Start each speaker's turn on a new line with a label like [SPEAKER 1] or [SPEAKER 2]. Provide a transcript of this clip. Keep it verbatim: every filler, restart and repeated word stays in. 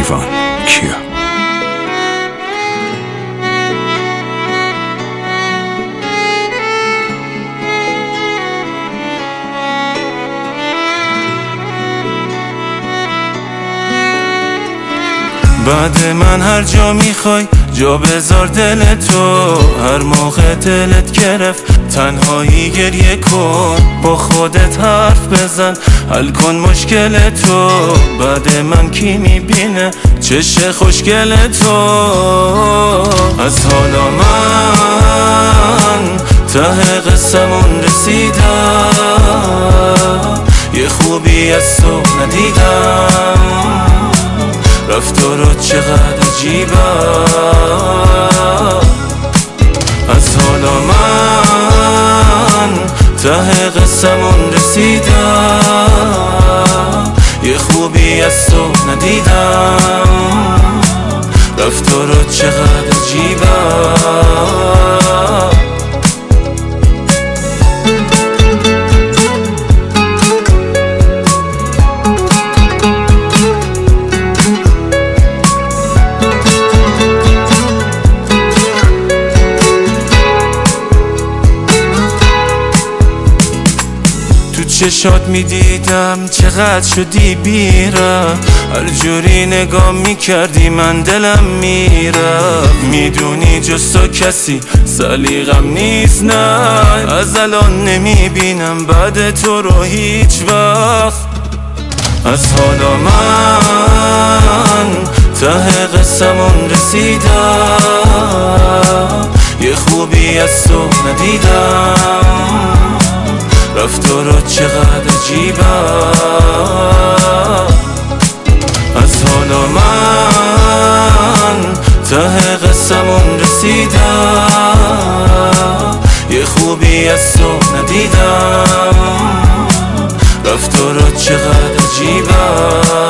[SPEAKER 1] ایوان کیا.
[SPEAKER 2] بعد من هر جا میخوای جا بذار دل تو، هر موقع دلت گرفت تنهایی گریه کن، با خودت حرف بزن حل کن مشکل تو. بعد من کی میبینه چش خوشگل تو؟ از حالا من ته قصمون رسیدم، یه خوبی از تو ندیدم، رفتارات چقدر عجیبه. از حالا من ته قصمون رسیدم، یه خوبی از تو ندیدم، رفتارات چقدر عجیبه. چشات میدیدم چقدر شدی بیرم، هر جوری نگاه میکردی من دلم میرم. میدونی جز تو کسی سلیقم نیست، نه از الان نمیبینم بعد تو رو هیچ وقت. از حالا من ته قصمون رسیدم، یه خوبی از تو ندیدم، رفتارات چقدر عجیبه. از حالا من ته قصمون رسیدم، یه خوبی از تو ندیدم، رفتارات چقدر عجیبه.